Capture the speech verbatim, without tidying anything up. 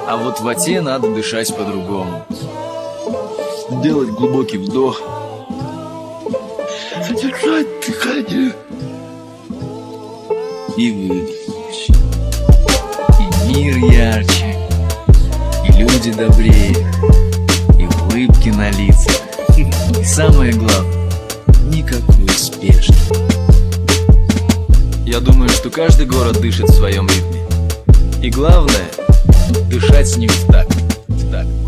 А вот в Оте надо дышать по-другому. Делать глубокий вдох, задержать дыхание и выдохнуть. И мир ярче, и люди добрее, и улыбки на лицах. И самое главное, никакой спешки. Я думаю, что каждый город дышит в своем ритме. И главное, дышать с ним в такт, в такт.